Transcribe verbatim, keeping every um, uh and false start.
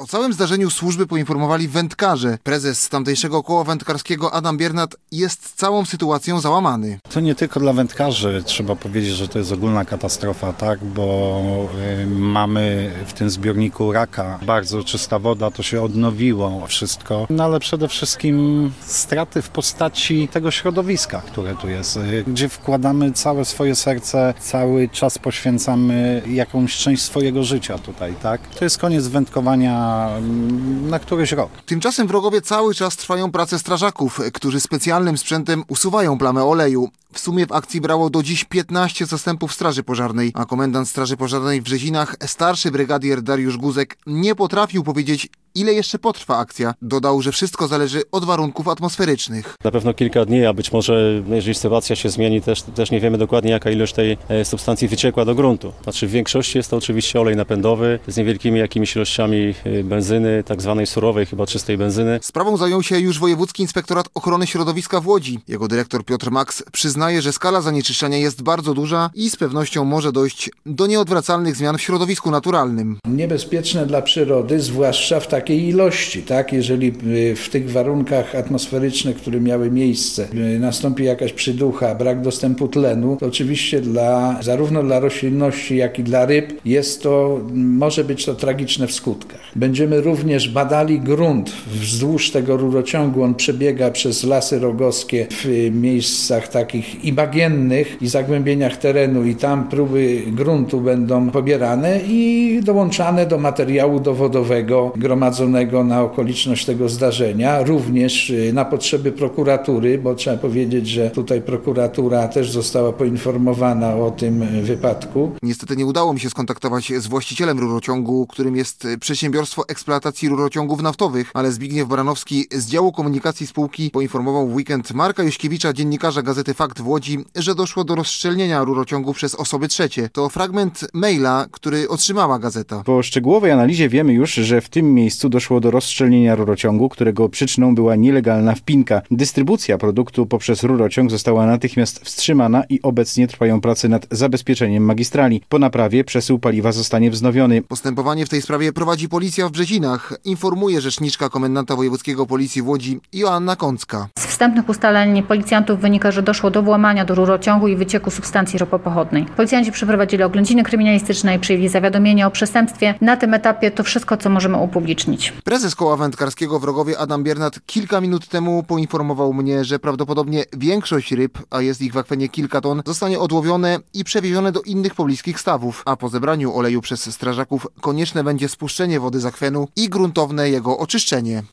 O całym zdarzeniu służby poinformowali wędkarze. Prezes tamtejszego koła wędkarskiego Adam Biernat jest całą sytuacją załamany. To nie tylko dla wędkarzy. Trzeba powiedzieć, że to jest ogólna katastrofa, tak? Bo y, mamy w tym zbiorniku raka. Bardzo czysta woda, to się odnowiło wszystko. No ale przede wszystkim straty w postaci tego środowiska, które tu jest, y, gdzie wkładamy całe swoje serce, cały czas poświęcamy jakąś część swojego życia tutaj, tak? To jest koniec wędkowania na któryś rok. Tymczasem w Rogowie cały czas trwają prace strażaków, którzy specjalnym sprzętem usuwają plamę oleju. W sumie w akcji brało do dziś piętnaście zastępów Straży Pożarnej, a komendant Straży Pożarnej w Brzezinach, starszy brygadier Dariusz Guzek, nie potrafił powiedzieć, ile jeszcze potrwa akcja. Dodał, że wszystko zależy od warunków atmosferycznych. Na pewno kilka dni, a być może, jeżeli sytuacja się zmieni, też, też nie wiemy dokładnie, jaka ilość tej substancji wyciekła do gruntu. Znaczy w większości jest to oczywiście olej napędowy z niewielkimi jakimiś ilościami benzyny, tak zwanej surowej, chyba czystej benzyny. Sprawą zajął się już Wojewódzki Inspektorat Ochrony Środowiska w Łodzi. Jego dyrektor Piotr Maks przyznaje, że skala zanieczyszczenia jest bardzo duża i z pewnością może dojść do nieodwracalnych zmian w środowisku naturalnym. Niebezpieczne dla przyrody, zwłaszcza w takiej ilości, tak? Jeżeli w tych warunkach atmosferycznych, które miały miejsce, nastąpi jakaś przyducha, brak dostępu tlenu, to oczywiście dla, zarówno dla roślinności, jak i dla ryb jest to, może być to tragiczne w skutkach. Będziemy również badali grunt wzdłuż tego rurociągu. On przebiega przez lasy rogowskie w miejscach takich i bagiennych, i zagłębieniach terenu, i tam próby gruntu będą pobierane i dołączane do materiału dowodowego gromadzonego na okoliczność tego zdarzenia, również na potrzeby prokuratury, bo trzeba powiedzieć, że tutaj prokuratura też została poinformowana o tym wypadku. Niestety nie udało mi się skontaktować z właścicielem rurociągu, którym jest Przedsiębiorstwo Eksploatacji Rurociągów Naftowych, ale Zbigniew Baranowski z działu komunikacji spółki poinformował w weekend Marka Juśkiewicza, dziennikarza Gazety Fakt w Łodzi, że doszło do rozszczelnienia rurociągu przez osoby trzecie. To fragment maila, który otrzymała gazeta. Po szczegółowej analizie wiemy już, że w tym miejscu doszło do rozszczelnienia rurociągu, którego przyczyną była nielegalna wpinka. Dystrybucja produktu poprzez rurociąg została natychmiast wstrzymana i obecnie trwają prace nad zabezpieczeniem magistrali. Po naprawie przesył paliwa zostanie wznowiony. Postępowanie w tej sprawie prowadzi policja w Brzezinach, informuje rzeczniczka komendanta wojewódzkiego policji w Łodzi Joanna Kącka. Z wstępnych ustaleń policjantów wynika, że doszło do włamania do rurociągu i wycieku substancji ropopochodnej. Policjanci przeprowadzili oględziny kryminalistyczne i przyjęli zawiadomienie o przestępstwie. Na tym etapie to wszystko, co możemy upublicznić. Prezes koła wędkarskiego w Rogowie Adam Biernat kilka minut temu poinformował mnie, że prawdopodobnie większość ryb, a jest ich w akwenie kilka ton, zostanie odłowione i przewiezione do innych pobliskich stawów, a po zebraniu oleju przez strażaków konieczne będzie spuszczenie wody z akwenu i gruntowne jego oczyszczenie.